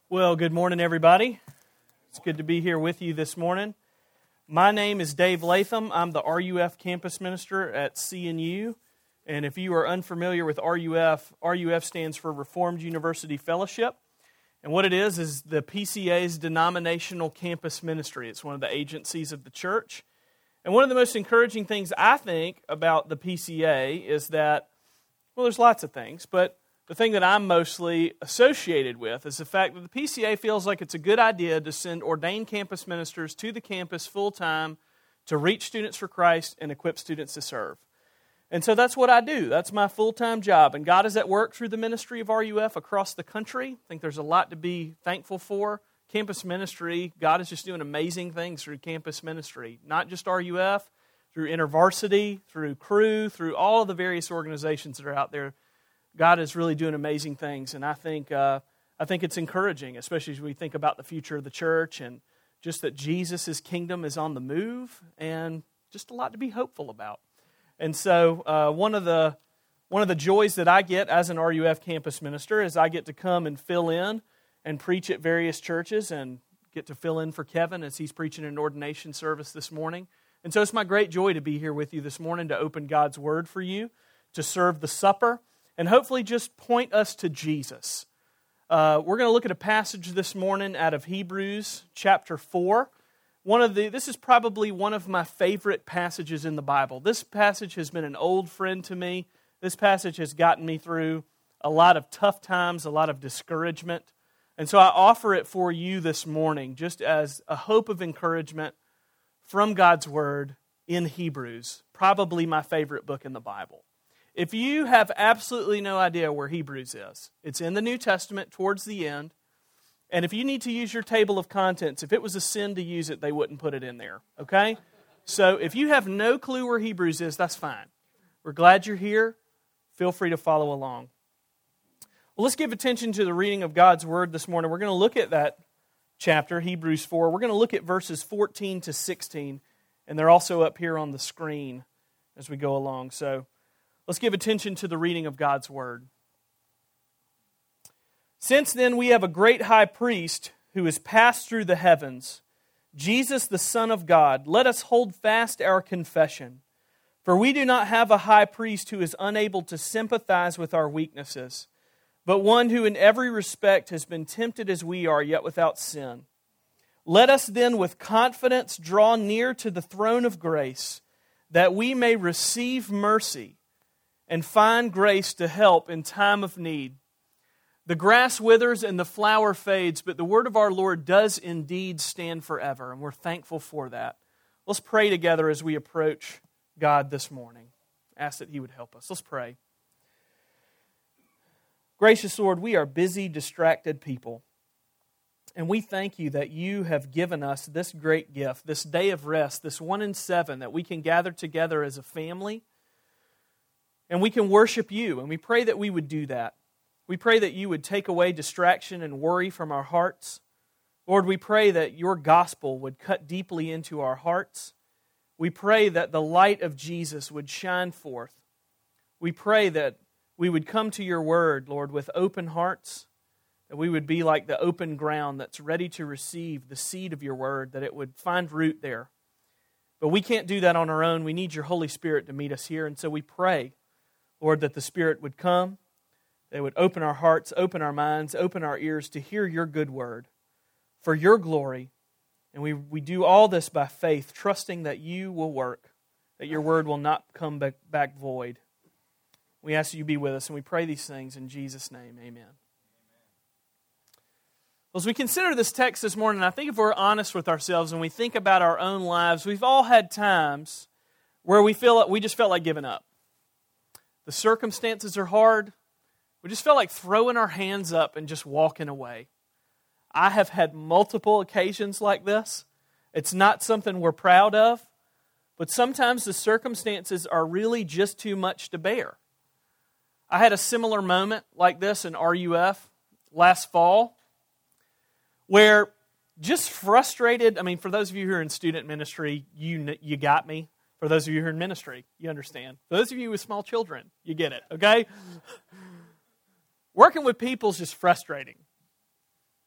Well, good morning, everybody. It's good to be here with you this morning. My name is Dave Latham. I'm the RUF campus minister at CNU. And if you are unfamiliar with RUF stands for Reformed University Fellowship. And what it is the PCA's denominational campus ministry. It's one of the agencies of the church. And one of the most encouraging things I think about the PCA is that, well, there's lots of things, but the thing that I'm mostly associated with is the fact that the PCA feels like it's a good idea to send ordained campus ministers to the campus full-time to reach students for Christ and equip students to serve. And so that's what I do. That's my full-time job. And God is at work through the ministry of RUF across the country. I think there's a lot to be thankful for. Campus ministry, God is just doing amazing things through campus ministry. Not just RUF, through InterVarsity, through Cru, through all of the various organizations that are out there. God is really doing amazing things, and I think it's encouraging, especially as we think about the future of the church and just that Jesus' kingdom is on the move, and just a lot to be hopeful about. And so one of the joys that I get as an RUF campus minister is I get to come and fill in and preach at various churches and get to fill in for Kevin as he's preaching an ordination service this morning. And so it's my great joy to be here with you this morning to open God's Word for you, to serve the supper, and hopefully just point us to Jesus. We're going to look at a passage this morning out of Hebrews chapter 4. This is probably one of my favorite passages in the Bible. This passage has been an old friend to me. This passage has gotten me through a lot of tough times, a lot of discouragement. And so I offer it for you this morning just as a hope of encouragement from God's Word in Hebrews, probably my favorite book in the Bible. If you have absolutely no idea where Hebrews is, it's in the New Testament towards the end. And if you need to use your table of contents, if it was a sin to use it, they wouldn't put it in there, okay? So if you have no clue where Hebrews is, that's fine. We're glad you're here. Feel free to follow along. Well, let's give attention to the reading of God's Word this morning. We're going to look at that chapter, Hebrews 4. We're going to look at verses 14 to 16, and they're also up here on the screen as we go along. So let's give attention to the reading of God's Word. Since then we have a great high priest who has passed through the heavens, Jesus the Son of God. Let us hold fast our confession. For we do not have a high priest who is unable to sympathize with our weaknesses, but one who in every respect has been tempted as we are, yet without sin. Let us then with confidence draw near to the throne of grace, that we may receive mercy and find grace to help in time of need. The grass withers and the flower fades, but the word of our Lord does indeed stand forever, and we're thankful for that. Let's pray together as we approach God this morning. Ask that He would help us. Let's pray. Gracious Lord, we are busy, distracted people, and we thank You that You have given us this great gift, this day of rest, this 1 in 7, that we can gather together as a family, and we can worship You, and we pray that we would do that. We pray that You would take away distraction and worry from our hearts. Lord, we pray that Your gospel would cut deeply into our hearts. We pray that the light of Jesus would shine forth. We pray that we would come to Your word, Lord, with open hearts, that we would be like the open ground that's ready to receive the seed of Your word, that it would find root there. But we can't do that on our own. We need Your Holy Spirit to meet us here, and so we pray, Lord, that the Spirit would come, that it would open our hearts, open our minds, open our ears to hear Your good word for Your glory. And we do all this by faith, trusting that You will work, that Your word will not come back void. We ask that You be with us, and we pray these things in Jesus' name. Amen. Well, as we consider this text this morning, I think if we're honest with ourselves and we think about our own lives, we've all had times where we just felt like giving up. The circumstances are hard. We just felt like throwing our hands up and just walking away. I have had multiple occasions like this. It's not something we're proud of, but sometimes the circumstances are really just too much to bear. I had a similar moment like this in RUF last fall, where just frustrated, for those of you who are in student ministry, you got me. For those of you who are in ministry, you understand. For those of you with small children, you get it, okay? Working with people is just frustrating.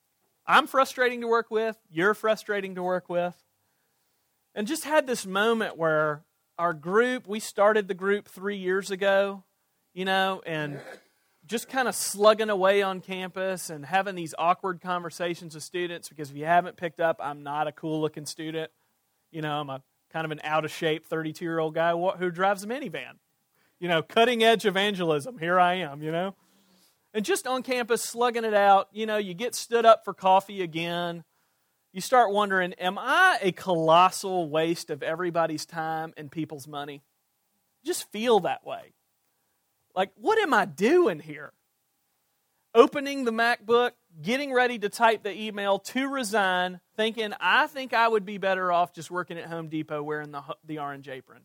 I'm frustrating to work with, you're frustrating to work with. And just had this moment where our group, we started the group 3 years ago, and just kind of slugging away on campus and having these awkward conversations with students, because if you haven't picked up, I'm not a cool-looking student. I'm a kind of an out-of-shape 32-year-old guy who drives a minivan. Cutting-edge evangelism. Here I am, And just on campus, slugging it out, you get stood up for coffee again. You start wondering, am I a colossal waste of everybody's time and people's money? Just feel that way. Like, what am I doing here? Opening the MacBook, getting ready to type the email to resign, thinking, I think I would be better off just working at Home Depot wearing the orange apron.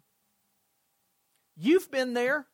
You've been there.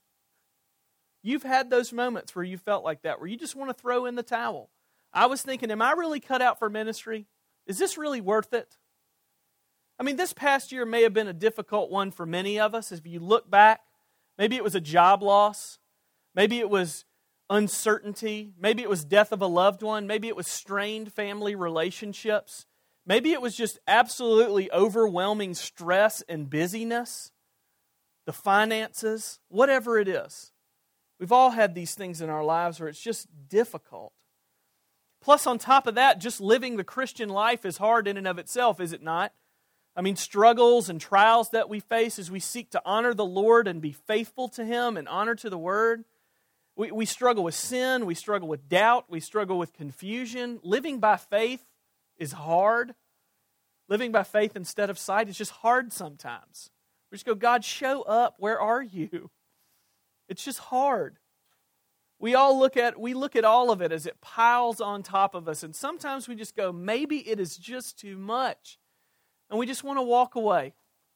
You've had those moments where you felt like that, where you just want to throw in the towel. I was thinking, am I really cut out for ministry? Is this really worth it? I mean, this past year may have been a difficult one for many of us. If you look back, maybe it was a job loss. Maybe it was uncertainty. Maybe it was death of a loved one. Maybe it was strained family relationships. Maybe it was just absolutely overwhelming stress and busyness, the finances, whatever it is. We've all had these things in our lives where it's just difficult. Plus, on top of that, just living the Christian life is hard in and of itself, is it not? I mean, struggles and trials that we face as we seek to honor the Lord and be faithful to Him and honor to the Word. We struggle with sin, we struggle with doubt, we struggle with confusion. Living by faith is hard. Living by faith instead of sight is just hard sometimes. We just go, God, show up. Where are you? It's just hard. We look at all of it as it piles on top of us, and sometimes we just go, maybe it is just too much, and we just want to walk away.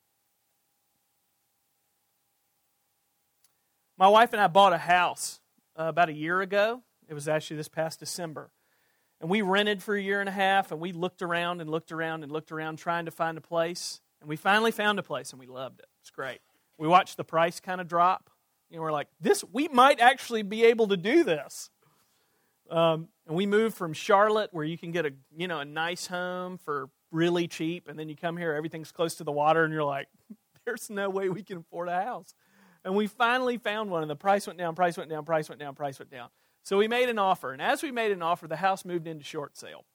My wife and I bought a house about a year ago. It was actually this past December. And we rented for a year and a half, and we looked around and looked around and looked around trying to find a place, and we finally found a place, and we loved it. It's great. We watched the price kind of drop. We're like, we might actually be able to do this. And we moved from Charlotte, where you can get a nice home for really cheap, and then you come here, everything's close to the water, and you're like, there's no way we can afford a house. And we finally found one, and the price went down, price went down, price went down, price went down. So we made an offer, and as we made an offer, the house moved into short sale.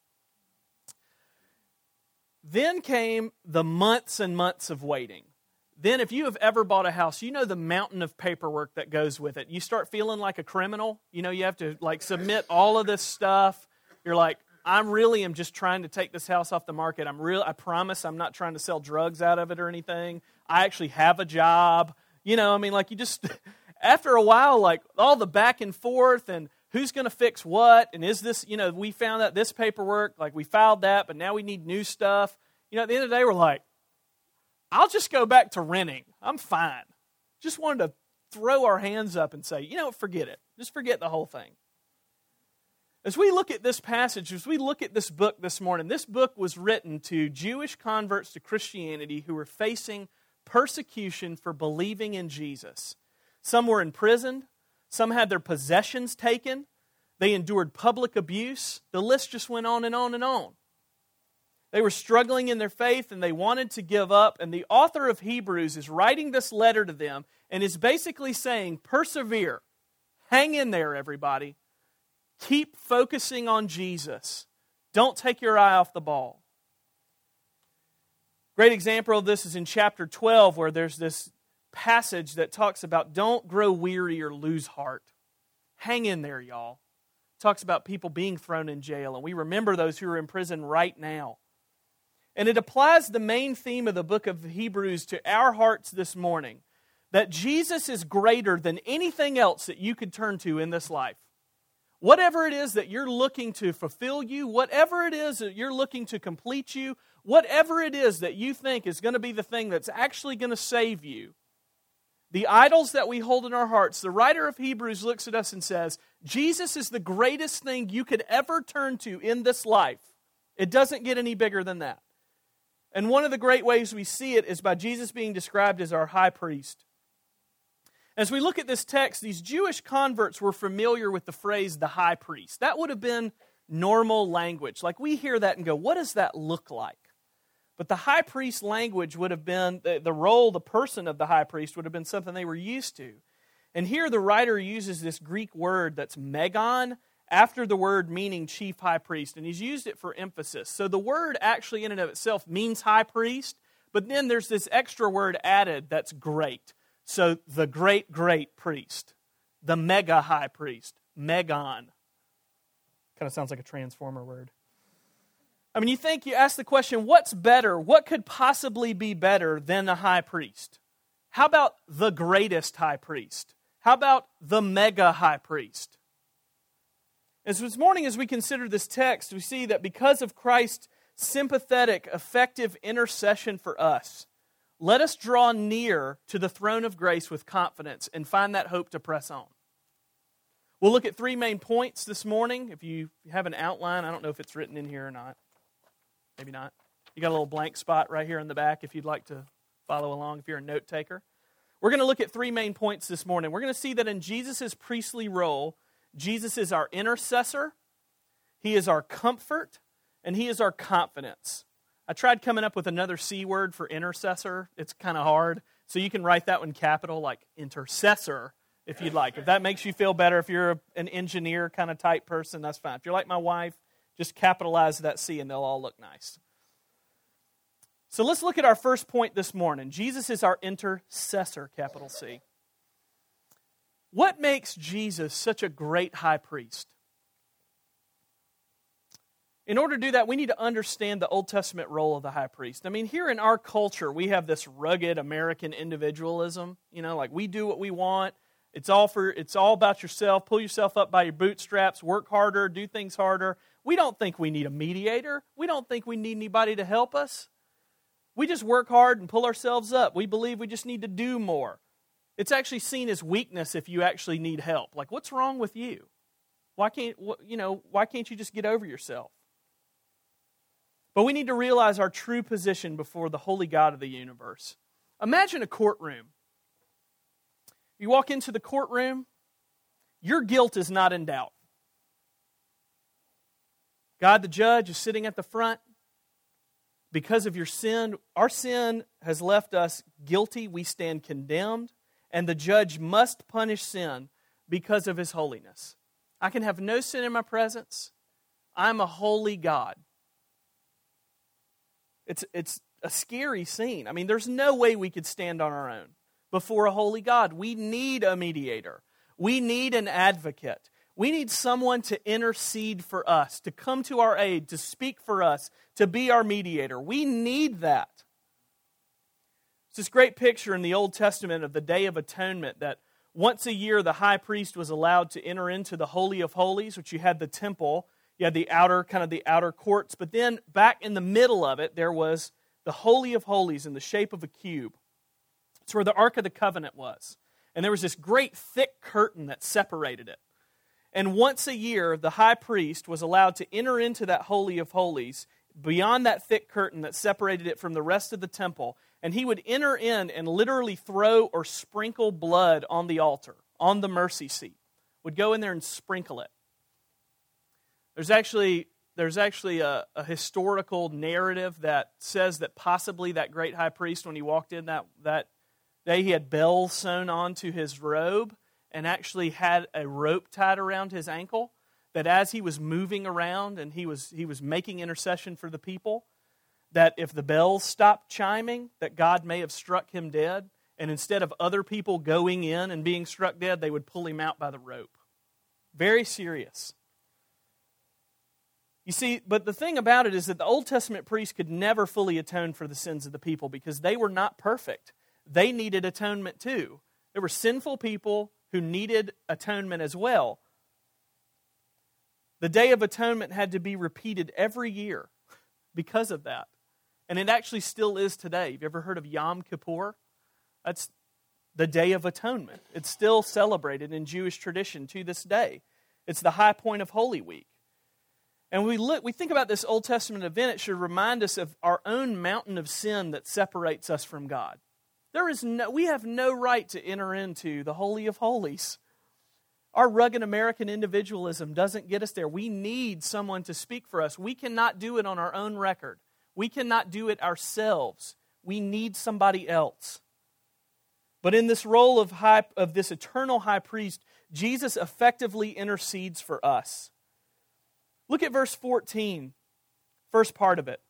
Then came the months and months of waiting. Then if you have ever bought a house, you know the mountain of paperwork that goes with it. You start feeling like a criminal. You have to submit all of this stuff. You're like, I really am just trying to take this house off the market. I promise I'm not trying to sell drugs out of it or anything. I actually have a job. You just, after a while, all the back and forth and who's going to fix what, and is this, we found out this paperwork, we filed that, but now we need new stuff. At the end of the day, we're like, I'll just go back to renting. I'm fine. Just wanted to throw our hands up and say, forget it. Just forget the whole thing. As we look at this passage, as we look at this book this morning, this book was written to Jewish converts to Christianity who were facing persecution for believing in Jesus. Some were imprisoned. Some had their possessions taken. They endured public abuse. The list just went on and on and on. They were struggling in their faith and they wanted to give up. And the author of Hebrews is writing this letter to them and is basically saying, persevere. Hang in there, everybody. Keep focusing on Jesus. Don't take your eye off the ball. Great example of this is in chapter 12, where there's this passage that talks about don't grow weary or lose heart. Hang in there, y'all. It talks about people being thrown in jail, and we remember those who are in prison right now. And it applies the main theme of the book of Hebrews to our hearts this morning, that Jesus is greater than anything else that you could turn to in this life. Whatever it is that you're looking to fulfill you, whatever it is that you're looking to complete you, whatever it is that you think is going to be the thing that's actually going to save you, the idols that we hold in our hearts, the writer of Hebrews looks at us and says, Jesus is the greatest thing you could ever turn to in this life. It doesn't get any bigger than that. And one of the great ways we see it is by Jesus being described as our high priest. As we look at this text, these Jewish converts were familiar with the phrase, the high priest. That would have been normal language. Like we hear that and go, what does that look like? But the high priest language would have been, the role, the person of the high priest would have been something they were used to. And here the writer uses this Greek word that's megon, after the word meaning chief high priest, and he's used it for emphasis. So the word actually in and of itself means high priest, but then there's this extra word added that's great. So the great priest, the mega high priest, megon. Kind of sounds like a Transformer word. I mean, you ask the question, what's better? What could possibly be better than a high priest? How about the greatest high priest? How about the mega high priest? As this morning, as we consider this text, we see that because of Christ's sympathetic, effective intercession for us, let us draw near to the throne of grace with confidence and find that hope to press on. We'll look at 3 main points this morning. If you have an outline, I don't know if it's written in here or not. Maybe not. You got a little blank spot right here in the back if you'd like to follow along if you're a note taker. We're going to look at 3 main points this morning. We're going to see that in Jesus' priestly role, Jesus is our intercessor, He is our comfort, and He is our confidence. I tried coming up with another C word for intercessor. It's kind of hard. So you can write that one capital, like intercessor, if you'd like. If that makes you feel better, if you're an engineer kind of type person, that's fine. If you're like my wife, just capitalize that C and they'll all look nice. So let's look at our first point this morning. Jesus is our intercessor, capital C. What makes Jesus such a great high priest? In order to do that, we need to understand the Old Testament role of the high priest. I mean, here in our culture, we have this rugged American individualism. You know, like we do what we want. It's all about yourself. Pull yourself up by your bootstraps. Work harder. Do things harder. We don't think we need a mediator. We don't think we need anybody to help us. We just work hard and pull ourselves up. We believe we just need to do more. It's actually seen as weakness if you actually need help. Like, what's wrong with you? Why can't you just get over yourself? But we need to realize our true position before the holy God of the universe. Imagine a courtroom. You walk into the courtroom, your guilt is not in doubt. God the judge is sitting at the front. Because of your sin, our sin has left us guilty. We stand condemned. And the judge must punish sin because of His holiness. I can have no sin in my presence. I'm a holy God. It's a scary scene. I mean, there's no way we could stand on our own before a holy God. We need a mediator. We need an advocate. We need someone to intercede for us, to come to our aid, to speak for us, to be our mediator. We need that. It's this great picture in the Old Testament of the Day of Atonement that once a year the high priest was allowed to enter into the Holy of Holies, which you had the temple, you had the outer courts, but then back in the middle of it there was the Holy of Holies in the shape of a cube. It's where the Ark of the Covenant was. And there was this great thick curtain that separated it. And once a year, the high priest was allowed to enter into that Holy of Holies beyond that thick curtain that separated it from the rest of the temple. And he would enter in and literally throw or sprinkle blood on the altar, on the mercy seat. Would go in there and sprinkle it. There's actually a historical narrative that says that possibly that great high priest, when he walked in that day, he had bells sewn onto his robe and actually had a rope tied around his ankle, that as he was moving around and he was making intercession for the people, that if the bells stopped chiming, that God may have struck him dead, and instead of other people going in and being struck dead, they would pull him out by the rope. Very serious. You see, but the thing about it is that the Old Testament priests could never fully atone for the sins of the people because they were not perfect. They needed atonement too. There were sinful people who needed atonement as well. The Day of Atonement had to be repeated every year because of that. And it actually still is today. Have you ever heard of Yom Kippur? That's the Day of Atonement. It's still celebrated in Jewish tradition to this day. It's the high point of Holy Week. And we think about this Old Testament event, it should remind us of our own mountain of sin that separates us from God. We have no right to enter into the Holy of Holies. Our rugged American individualism doesn't get us there. We need someone to speak for us. We cannot do it on our own record. We cannot do it ourselves. We need somebody else. But in this role of this eternal high priest, Jesus effectively intercedes for us. Look at verse 14, first part of it.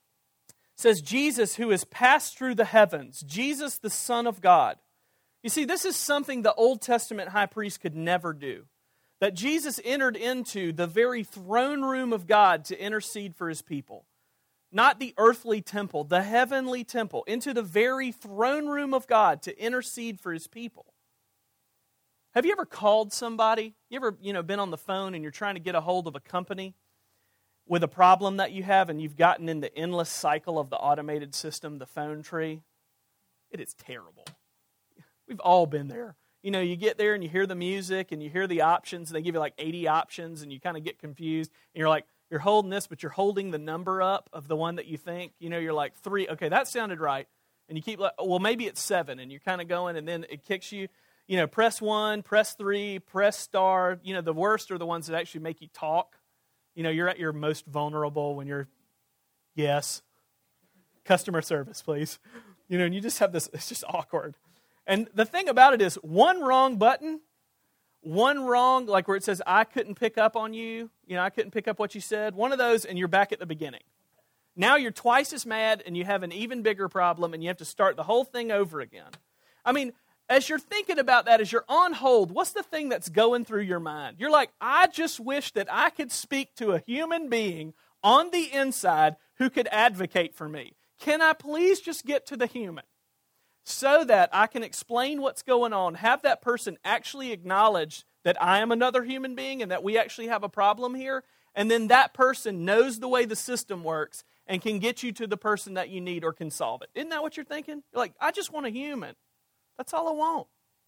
It says, Jesus who has passed through the heavens, Jesus the Son of God. You see, this is something the Old Testament high priest could never do. That Jesus entered into the very throne room of God to intercede for His people. Not the earthly temple, the heavenly temple, into the very throne room of God to intercede for His people. Have you ever called somebody? You ever, been on the phone and you're trying to get a hold of a company with a problem that you have and you've gotten in the endless cycle of the automated system, the phone tree? It is terrible. We've all been there. You get there and you hear the music and you hear the options and they give you like 80 options and you kind of get confused and you're like, you're holding this, but you're holding the number up of the one that you think. You're like 3. Okay, that sounded right. And you keep like, well, maybe it's 7. And you're kind of going and then it kicks you. Press 1, press 3, press star. The worst are the ones that actually make you talk. You're at your most vulnerable when you're, yes, customer service, please. And you just have this, it's just awkward. And the thing about it is, one wrong button, one wrong, like where it says, I couldn't pick up on you, I couldn't pick up what you said, one of those, and you're back at the beginning. Now you're twice as mad, and you have an even bigger problem, and you have to start the whole thing over again. I mean, as you're thinking about that, as you're on hold, what's the thing that's going through your mind? You're like, I just wish that I could speak to a human being on the inside who could advocate for me. Can I please just get to the human? So that I can explain what's going on, have that person actually acknowledge that I am another human being and that we actually have a problem here, and then that person knows the way the system works and can get you to the person that you need or can solve it. Isn't that what you're thinking? You're like, I just want a human. That's all I want.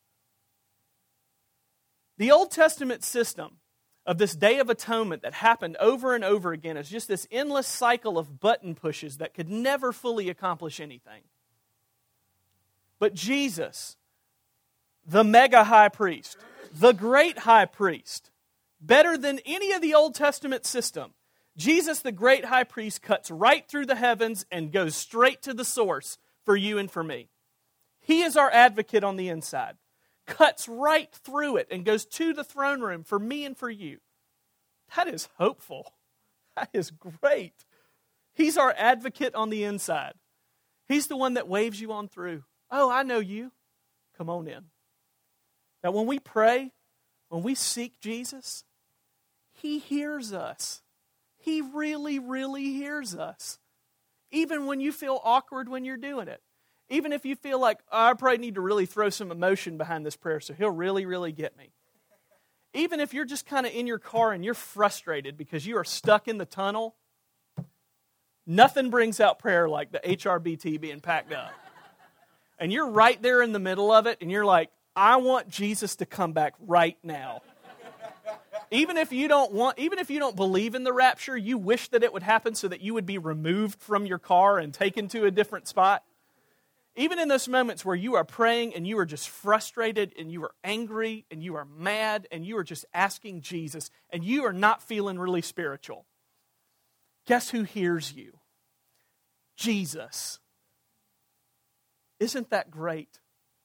The Old Testament system of this Day of Atonement that happened over and over again is just this endless cycle of button pushes that could never fully accomplish anything. But Jesus, the mega high priest, the great high priest, better than any of the Old Testament system, Jesus, the great high priest, cuts right through the heavens and goes straight to the source for you and for me. He is our advocate on the inside, cuts right through it and goes to the throne room for me and for you. That is hopeful. That is great. He's our advocate on the inside. He's the one that waves you on through. Oh, I know you. Come on in. That when we pray, when we seek Jesus, He hears us. He really, really hears us. Even when you feel awkward when you're doing it. Even if you feel like, oh, I probably need to really throw some emotion behind this prayer so He'll really, really get me. Even if you're just kind of in your car and you're frustrated because you are stuck in the tunnel, nothing brings out prayer like the HRBT being packed up. And you're right there in the middle of it, and you're like, I want Jesus to come back right now. Even if you don't believe in the rapture, you wish that it would happen so that you would be removed from your car and taken to a different spot. Even in those moments where you are praying and you are just frustrated and you are angry and you are mad and you are just asking Jesus and you are not feeling really spiritual. Guess who hears you? Jesus. Isn't that great?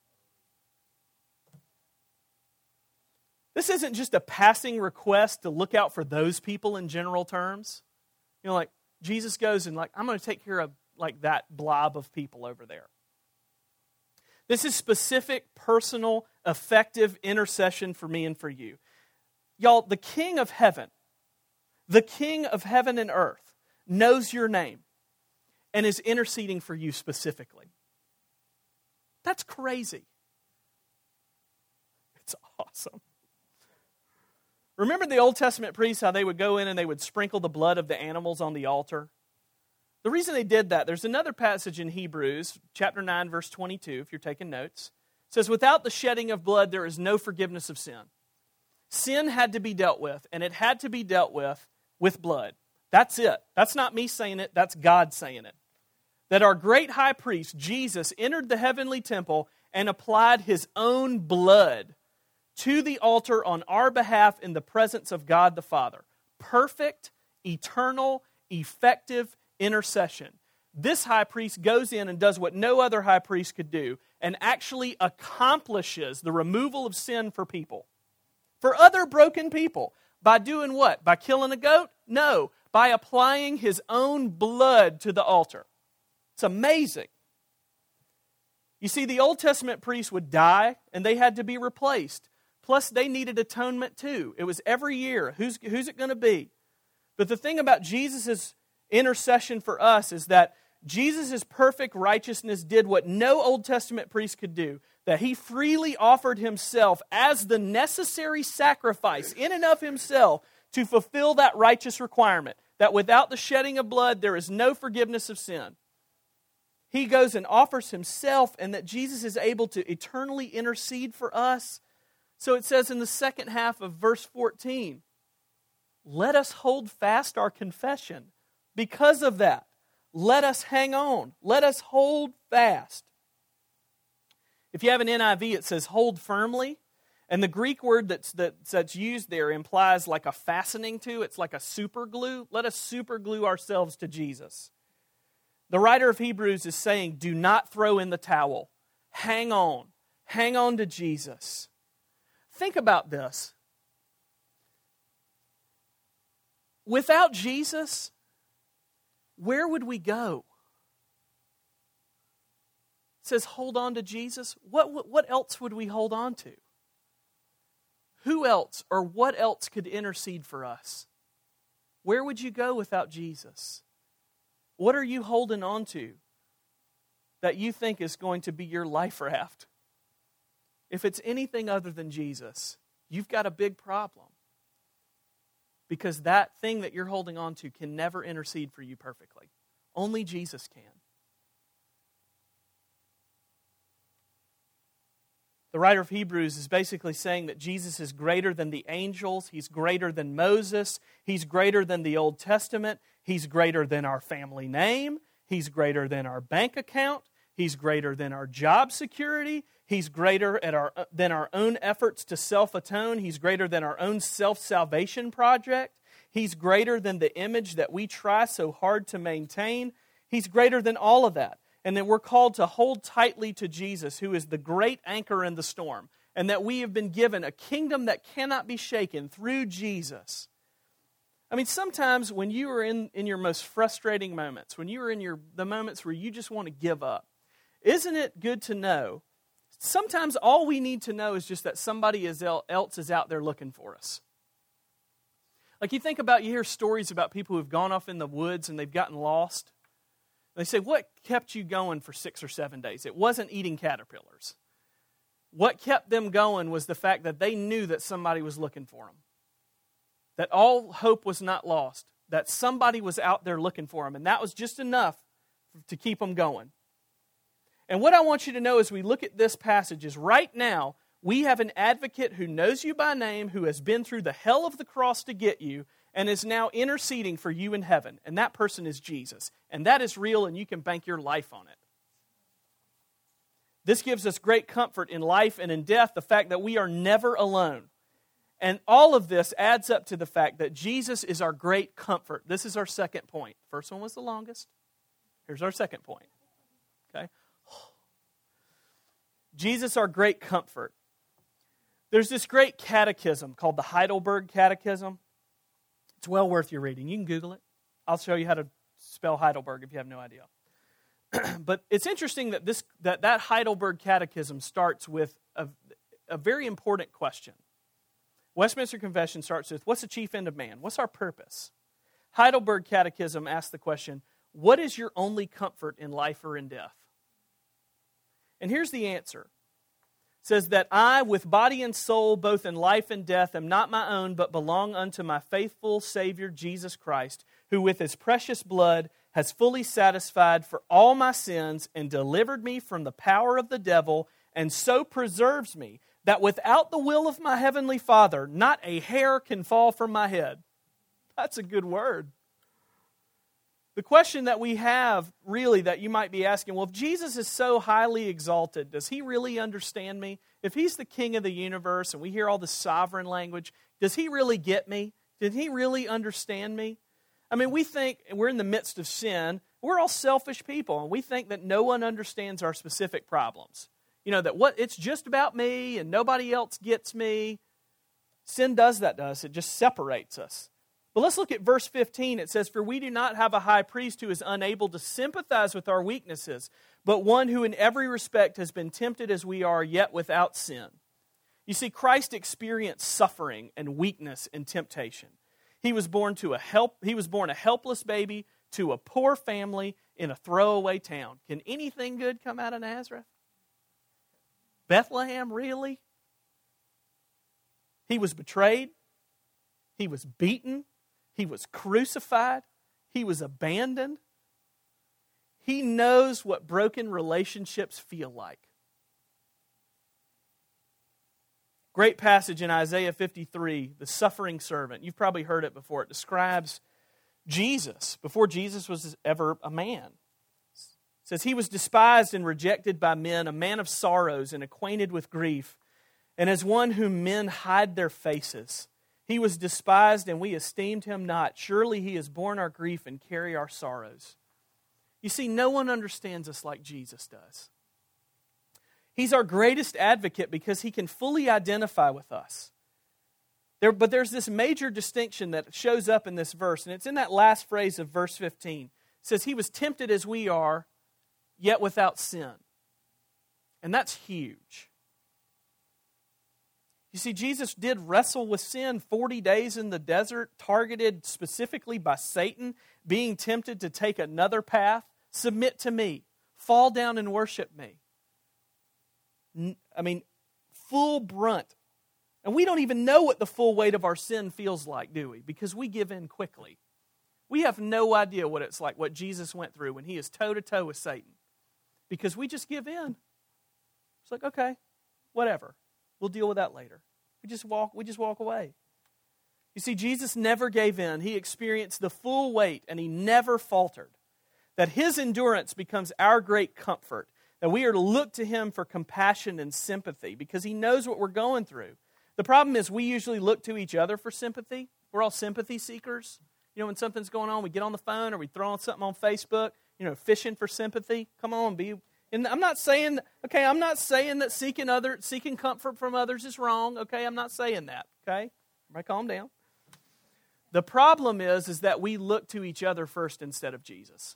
This isn't just a passing request to look out for those people in general terms. Like Jesus goes and I'm going to take care of that blob of people over there. This is specific, personal, effective intercession for me and for you. Y'all, the King of heaven and earth, knows your name and is interceding for you specifically. That's crazy. It's awesome. Remember the Old Testament priests, how they would go in and they would sprinkle the blood of the animals on the altar? The reason they did that, there's another passage in Hebrews, chapter 9, verse 22, if you're taking notes. It says, without the shedding of blood, there is no forgiveness of sin. Sin had to be dealt with, and it had to be dealt with blood. That's it. That's not me saying it, that's God saying it. That our great high priest, Jesus, entered the heavenly temple and applied His own blood to the altar on our behalf in the presence of God the Father. Perfect, eternal, effective intercession. This high priest goes in and does what no other high priest could do and actually accomplishes the removal of sin for people. For other broken people. By doing what? By killing a goat? No. By applying His own blood to the altar. It's amazing. You see, the Old Testament priests would die and they had to be replaced. Plus, they needed atonement too. It was every year. Who's it going to be? But the thing about Jesus' intercession for us is that Jesus' perfect righteousness did what no Old Testament priest could do. That He freely offered Himself as the necessary sacrifice in and of Himself to fulfill that righteous requirement. That without the shedding of blood, there is no forgiveness of sin. He goes and offers Himself, and that Jesus is able to eternally intercede for us. So it says in the second half of verse 14, let us hold fast our confession. Because of that, let us hang on. Let us hold fast. If you have an NIV, it says hold firmly. And the Greek word that's used there implies like a fastening to. It's like a super glue. Let us super glue ourselves to Jesus. The writer of Hebrews is saying, do not throw in the towel. Hang on. Hang on to Jesus. Think about this. Without Jesus, where would we go? It says hold on to Jesus. What else would we hold on to? Who else or what else could intercede for us? Where would you go without Jesus? What are you holding on to that you think is going to be your life raft? If it's anything other than Jesus, you've got a big problem. Because that thing that you're holding on to can never intercede for you perfectly. Only Jesus can. The writer of Hebrews is basically saying that Jesus is greater than the angels. He's greater than Moses. He's greater than the Old Testament. He's greater than our family name. He's greater than our bank account. He's greater than our job security. He's greater than our own efforts to self-atone. He's greater than our own self-salvation project. He's greater than the image that we try so hard to maintain. He's greater than all of that. And that we're called to hold tightly to Jesus, who is the great anchor in the storm. And that we have been given a kingdom that cannot be shaken through Jesus. I mean, sometimes when you are in your most frustrating moments, when you are in the moments where you just want to give up, isn't it good to know, sometimes all we need to know is just that somebody else is out there looking for us. Like you hear stories about people who've gone off in the woods and they've gotten lost. They say, what kept you going for 6 or 7 days? It wasn't eating caterpillars. What kept them going was the fact that they knew that somebody was looking for them. That all hope was not lost. That somebody was out there looking for them. And that was just enough to keep them going. And what I want you to know as we look at this passage is right now, we have an advocate who knows you by name, who has been through the hell of the cross to get you, and is now interceding for you in heaven. And that person is Jesus. And that is real, and you can bank your life on it. This gives us great comfort in life and in death, the fact that we are never alone. And all of this adds up to the fact that Jesus is our great comfort. This is our second point. First one was the longest. Here's our second point. Okay? Jesus, our great comfort. There's this great catechism called the Heidelberg Catechism. It's well worth your reading. You can Google it. I'll show you how to spell Heidelberg if you have no idea. But it's interesting that Heidelberg Catechism starts with a very important question. Westminster Confession starts with, what's the chief end of man? What's our purpose? Heidelberg Catechism asks the question, what is your only comfort in life or in death? And here's the answer. It says that I, with body and soul, both in life and death, am not my own, but belong unto my faithful Savior, Jesus Christ, who with His precious blood has fully satisfied for all my sins and delivered me from the power of the devil, and so preserves me, that without the will of my heavenly Father, not a hair can fall from my head. That's a good word. The question that we have, really, that you might be asking, well, if Jesus is so highly exalted, does He really understand me? if He's the King of the universe and we hear all this sovereign language, does He really get me? Did He really understand me? I mean, we think we're in the midst of sin. We're all selfish people, and we think that no one understands our specific problems. You know, that it's just about me and nobody else gets me. Sin does that to us. It just separates us. But let's look at verse 15. It says, "For we do not have a high priest who is unable to sympathize with our weaknesses, but one who in every respect has been tempted as we are, yet without sin." You see, Christ experienced suffering and weakness and temptation. He was born a helpless baby to a poor family in a throwaway town. Can anything good come out of Nazareth? Bethlehem, really? He was betrayed. He was beaten. He was crucified. He was abandoned. He knows what broken relationships feel like. Great passage in Isaiah 53, the suffering servant. You've probably heard it before. It describes Jesus before Jesus was ever a man. It says, "He was despised and rejected by men, a man of sorrows and acquainted with grief, and as one whom men hide their faces. He was despised and we esteemed Him not. Surely He has borne our grief and carried our sorrows." You see, no one understands us like Jesus does. He's our greatest advocate because He can fully identify with us. But there's this major distinction that shows up in this verse, and it's in that last phrase of verse 15. It says, "He was tempted as we are, yet without sin." And that's huge. You see, Jesus did wrestle with sin 40 days in the desert, targeted specifically by Satan, being tempted to take another path, submit to me, fall down and worship me. I mean, full brunt. And we don't even know what the full weight of our sin feels like, do we? Because we give in quickly. We have no idea what it's like, what Jesus went through when He is toe-to-toe with Satan. Because we just give in. It's like, okay, whatever. We'll deal with that later. We just walk away. You see, Jesus never gave in. He experienced the full weight, and He never faltered. That His endurance becomes our great comfort. That we are to look to Him for compassion and sympathy because He knows what we're going through. The problem is we usually look to each other for sympathy. We're all sympathy seekers. You know, when something's going on, we get on the phone or we throw on something on Facebook, fishing for sympathy. Come on, and I'm not saying that seeking comfort from others is wrong. Okay, I'm not saying that. Okay, everybody calm down. The problem is that we look to each other first instead of Jesus.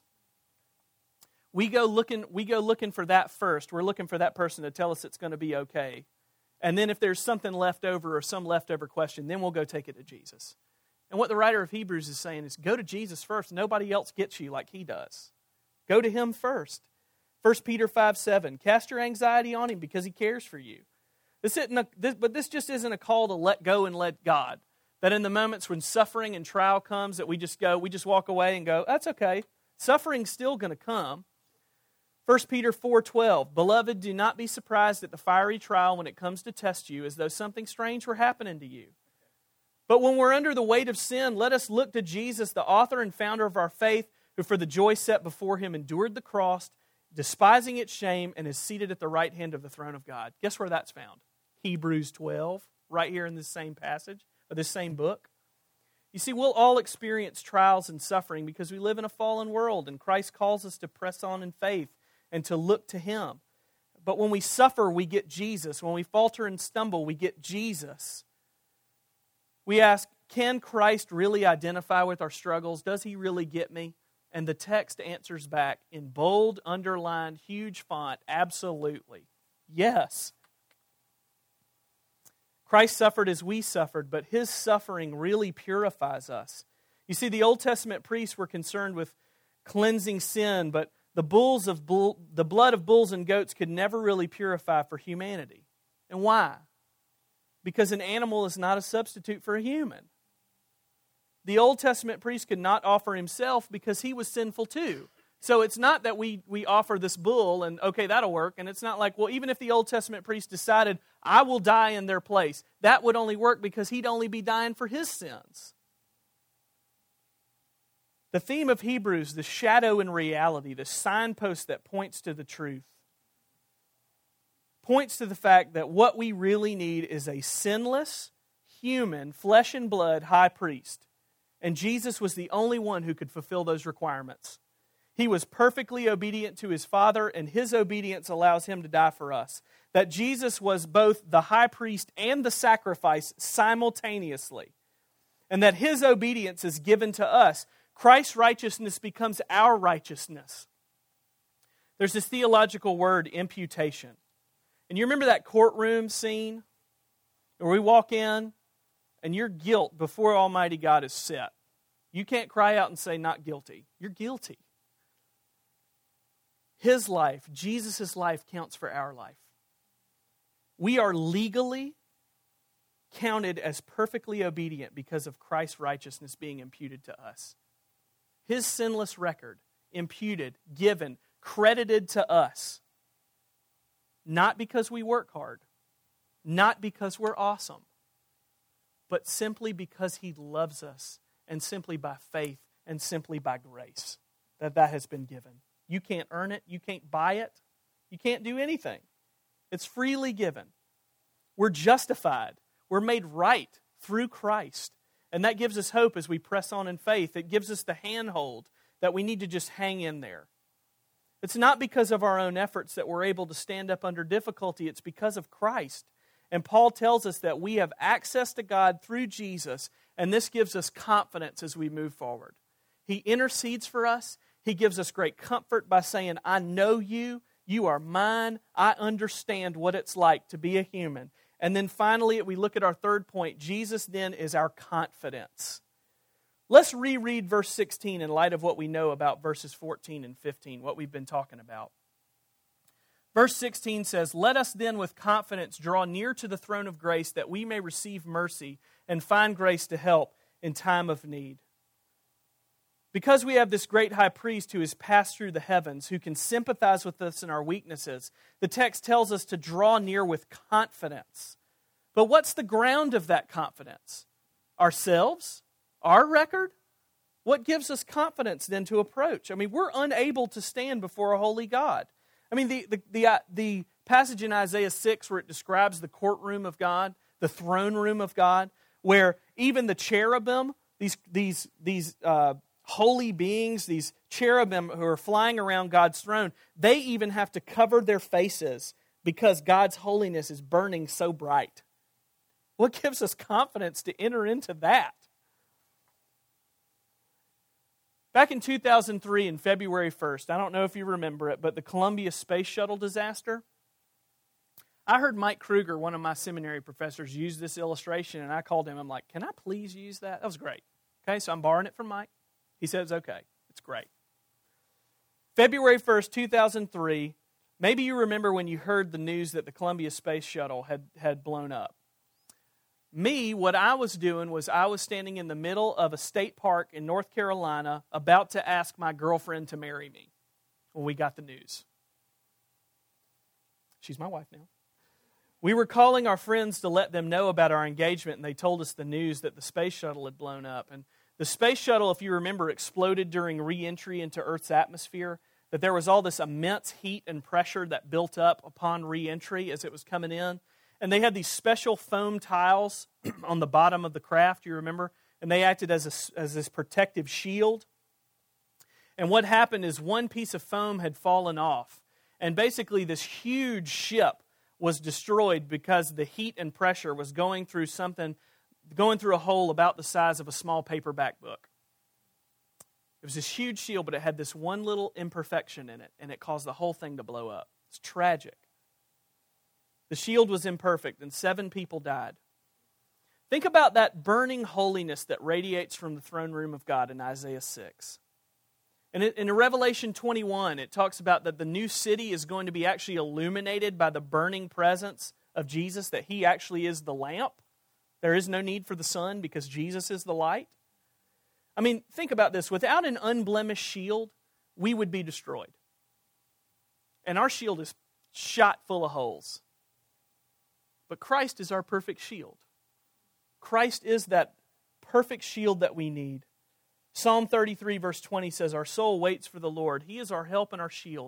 We go looking for that first. We're looking for that person to tell us it's going to be okay. And then if there's something left over or some leftover question, then we'll go take it to Jesus. And what the writer of Hebrews is saying is go to Jesus first. Nobody else gets you like He does. Go to Him first. 1 Peter 5:7, cast your anxiety on Him because He cares for you. But this just isn't a call to let go and let God. That in the moments when suffering and trial comes, that we just walk away and go, that's okay. Suffering's still going to come. 1 Peter 4:12, "Beloved, do not be surprised at the fiery trial when it comes to test you, as though something strange were happening to you. But when we're under the weight of sin, let us look to Jesus, the author and founder of our faith, who for the joy set before Him endured the cross, despising its shame, and is seated at the right hand of the throne of God." Guess where that's found? Hebrews 12, right here in this same passage, or this same book. You see, we'll all experience trials and suffering because we live in a fallen world, and Christ calls us to press on in faith and to look to Him. But when we suffer, we get Jesus. When we falter and stumble, we get Jesus. We ask, can Christ really identify with our struggles? Does He really get me? And the text answers back in bold, underlined, huge font, absolutely. Yes. Christ suffered as we suffered, but His suffering really purifies us. You see, the Old Testament priests were concerned with cleansing sin, but the blood of bulls and goats could never really purify for humanity. And why? Because an animal is not a substitute for a human. The Old Testament priest could not offer himself because he was sinful too. So it's not that we offer this bull and, okay, that'll work. And it's not like, well, even if the Old Testament priest decided, I will die in their place, that would only work because he'd only be dying for his sins. The theme of Hebrews, the shadow and reality, the signpost that points to the truth. points to the fact that what we really need is a sinless, human, flesh and blood high priest. And Jesus was the only one who could fulfill those requirements. He was perfectly obedient to his Father, and his obedience allows him to die for us. That Jesus was both the high priest and the sacrifice simultaneously. And that his obedience is given to us. Christ's righteousness becomes our righteousness. There's this theological word, imputation. And you remember that courtroom scene where we walk in and your guilt before Almighty God is set. You can't cry out and say, not guilty. You're guilty. His life, Jesus' life, counts for our life. We are legally counted as perfectly obedient because of Christ's righteousness being imputed to us. His sinless record, imputed, given, credited to us. Not because we work hard, not because we're awesome, but simply because he loves us, and simply by faith, and simply by grace, that has been given. You can't earn it, you can't buy it, you can't do anything. It's freely given. We're justified, we're made right through Christ, and that gives us hope as we press on in faith. It gives us the handhold that we need to just hang in there. It's not because of our own efforts that we're able to stand up under difficulty. It's because of Christ. And Paul tells us that we have access to God through Jesus, and this gives us confidence as we move forward. He intercedes for us. He gives us great comfort by saying, I know you. You are mine. I understand what it's like to be a human. And then finally, we look at our third point. Jesus then is our confidence. Let's reread verse 16 in light of what we know about verses 14 and 15, what we've been talking about. Verse 16 says, let us then with confidence draw near to the throne of grace that we may receive mercy and find grace to help in time of need. Because we have this great high priest who has passed through the heavens, who can sympathize with us in our weaknesses, the text tells us to draw near with confidence. But what's the ground of that confidence? Ourselves? Our record? What gives us confidence then to approach? I mean, we're unable to stand before a holy God. I mean, the passage in Isaiah 6 where it describes the courtroom of God, the throne room of God, where even the cherubim, these holy beings, these cherubim who are flying around God's throne, they even have to cover their faces because God's holiness is burning so bright. What gives us confidence to enter into that? Back in 2003, in February 1st, I don't know if you remember it, but the Columbia Space Shuttle disaster, I heard Mike Kruger, one of my seminary professors, use this illustration, and I called him. I'm like, can I please use that? That was great. Okay, so I'm borrowing it from Mike. He said it's okay. It's great. February 1st, 2003, maybe you remember when you heard the news that the Columbia Space Shuttle had blown up. Me, what I was doing was I was standing in the middle of a state park in North Carolina about to ask my girlfriend to marry me when we got the news. She's my wife now. We were calling our friends to let them know about our engagement, and they told us the news that the space shuttle had blown up. And the space shuttle, if you remember, exploded during re-entry into Earth's atmosphere, that there was all this immense heat and pressure that built up upon re-entry as it was coming in. And they had these special foam tiles on the bottom of the craft, you remember? And they acted as this protective shield. And what happened is one piece of foam had fallen off. And basically this huge ship was destroyed because the heat and pressure was going through a hole about the size of a small paperback book. It was this huge shield, but it had this one little imperfection in it, and it caused the whole thing to blow up. It's tragic. The shield was imperfect, and 7 people died. Think about that burning holiness that radiates from the throne room of God in Isaiah 6. And in Revelation 21, it talks about that the new city is going to be actually illuminated by the burning presence of Jesus, that He actually is the lamp. There is no need for the sun because Jesus is the light. I mean, think about this. Without an unblemished shield, we would be destroyed. And our shield is shot full of holes. But Christ is our perfect shield. Christ is that perfect shield that we need. Psalm 33 verse 20 says, our soul waits for the Lord. He is our help and our shield.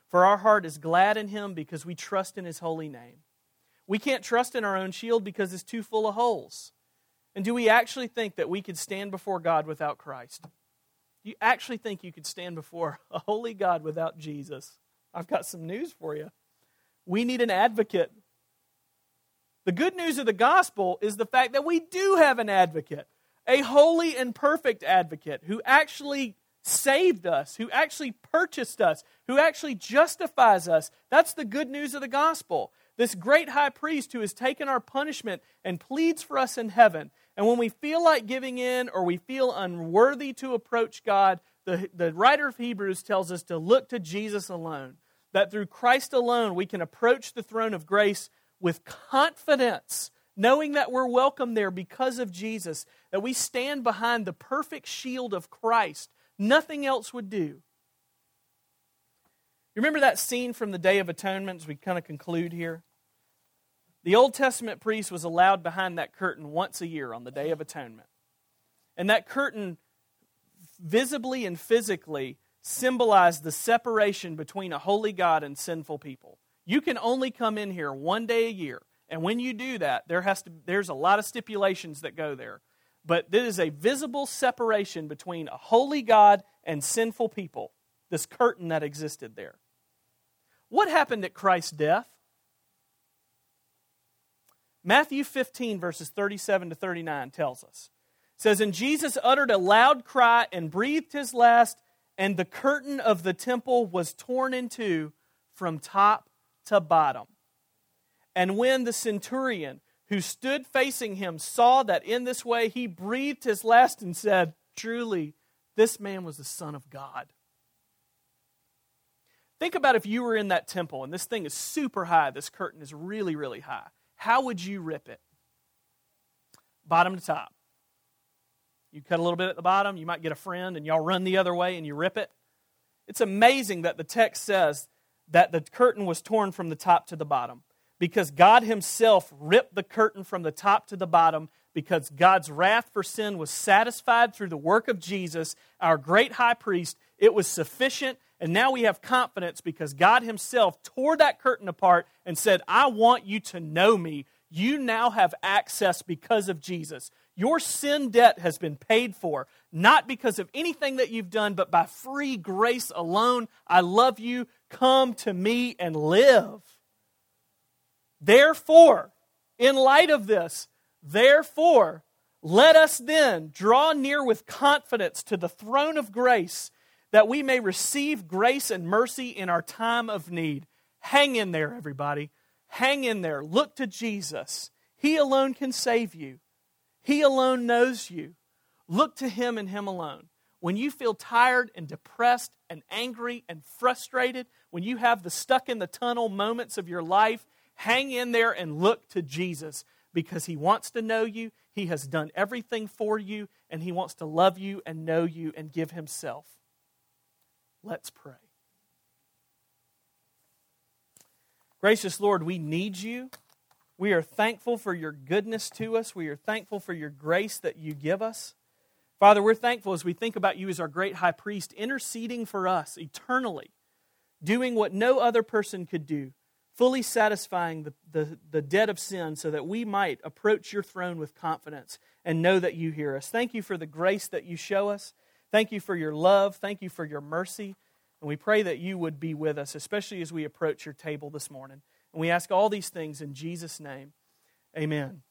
For our heart is glad in Him because we trust in His holy name. We can't trust in our own shield because it's too full of holes. And do we actually think that we could stand before God without Christ? Do you actually think you could stand before a holy God without Jesus? I've got some news for you. We need an advocate. The good news of the gospel is the fact that we do have an advocate, a holy and perfect advocate who actually saved us, who actually purchased us, who actually justifies us. That's the good news of the gospel. This great high priest who has taken our punishment and pleads for us in heaven. And when we feel like giving in or we feel unworthy to approach God, the writer of Hebrews tells us to look to Jesus alone. That through Christ alone we can approach the throne of grace with confidence, knowing that we're welcome there because of Jesus, that we stand behind the perfect shield of Christ. Nothing else would do. You remember that scene from the Day of Atonement as we kind of conclude here? The Old Testament priest was allowed behind that curtain once a year on the Day of Atonement. And that curtain visibly and physically symbolized the separation between a holy God and sinful people. You can only come in here one day a year. And when you do that, there's a lot of stipulations that go there. But there is a visible separation between a holy God and sinful people. This curtain that existed there. What happened at Christ's death? Matthew 15, verses 37 to 39 tells us. It says, "And Jesus uttered a loud cry and breathed his last, and the curtain of the temple was torn in two from top to bottom. And when the centurion who stood facing him saw that in this way he breathed his last and said, 'Truly, this man was the Son of God.'" Think about if you were in that temple and this thing is super high, this curtain is really, really high. How would you rip it? Bottom to top. You cut a little bit at the bottom, you might get a friend and y'all run the other way and you rip it. It's amazing that the text says that the curtain was torn from the top to the bottom because God Himself ripped the curtain from the top to the bottom because God's wrath for sin was satisfied through the work of Jesus, our great high priest. It was sufficient, and now we have confidence because God Himself tore that curtain apart and said, "I want you to know me. You now have access because of Jesus. Your sin debt has been paid for, not because of anything that you've done, but by free grace alone. I love you. Come to me and live." Therefore, in light of this, therefore, let us then draw near with confidence to the throne of grace, that we may receive grace and mercy in our time of need. Hang in there, everybody. Hang in there. Look to Jesus. He alone can save you. He alone knows you. Look to Him and Him alone. When you feel tired and depressed and angry and frustrated, when you have the stuck in the tunnel moments of your life, hang in there and look to Jesus because He wants to know you. He has done everything for you, and He wants to love you and know you and give Himself. Let's pray. Gracious Lord, we need you. We are thankful for your goodness to us. We are thankful for your grace that you give us. Father, we're thankful as we think about you as our great high priest, interceding for us eternally, doing what no other person could do, fully satisfying the debt of sin so that we might approach your throne with confidence and know that you hear us. Thank you for the grace that you show us. Thank you for your love. Thank you for your mercy. And we pray that you would be with us, especially as we approach your table this morning. And we ask all these things in Jesus' name. Amen.